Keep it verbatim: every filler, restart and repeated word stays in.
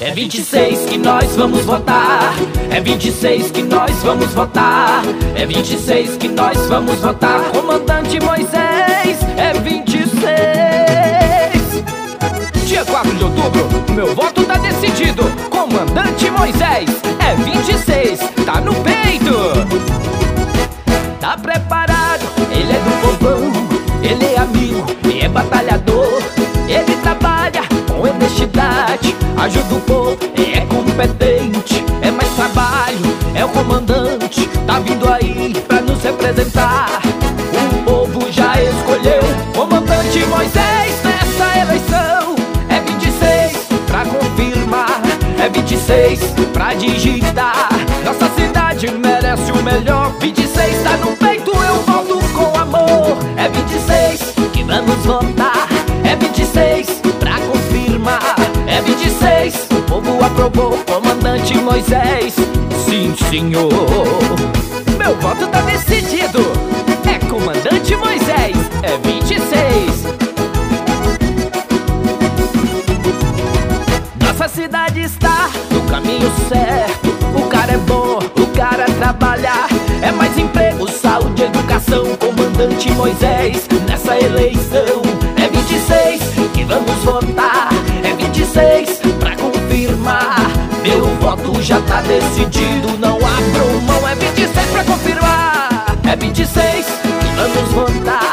É vinte e seis que nós vamos votar. É vinte e seis que nós vamos votar. É vinte e seis que nós vamos votar. Comandante Moisés, é vinte e seis. Dia quatro de outubro, meu voto tá decidido. Comandante Moisés, é vinte e seis, tá no peito. Tá preparado, ele é do povão, ele é amigo e é batalhador. Ele trabalha com honestidade, ajuda o povo, é competente. É mais trabalho, é o comandante, tá vindo aí pra nos representar. O povo já escolheu comandante Moisés nessa eleição. É vinte e seis pra confirmar, é vinte e seis pra digitar. Nossa cidade merece o melhor. Vinte e seis tá no peito, eu voto com amor. É vinte e seis que vamos votar. É vinte e seis pra confirmar. É vinte e seis, o povo aprovou comandante Moisés. Sim, senhor, meu voto tá decidido. É comandante Moisés, é vinte e seis. Nossa cidade está no caminho certo. O cara é bom, o cara trabalha. É mais emprego, saúde, educação. Comandante Moisés nessa eleição. É vinte e seis que vamos votar. É vinte e seis pra confirmar. Meu voto já tá decidido, não abro mão. É vinte e seis pra confirmar. É vinte e seis que vamos votar.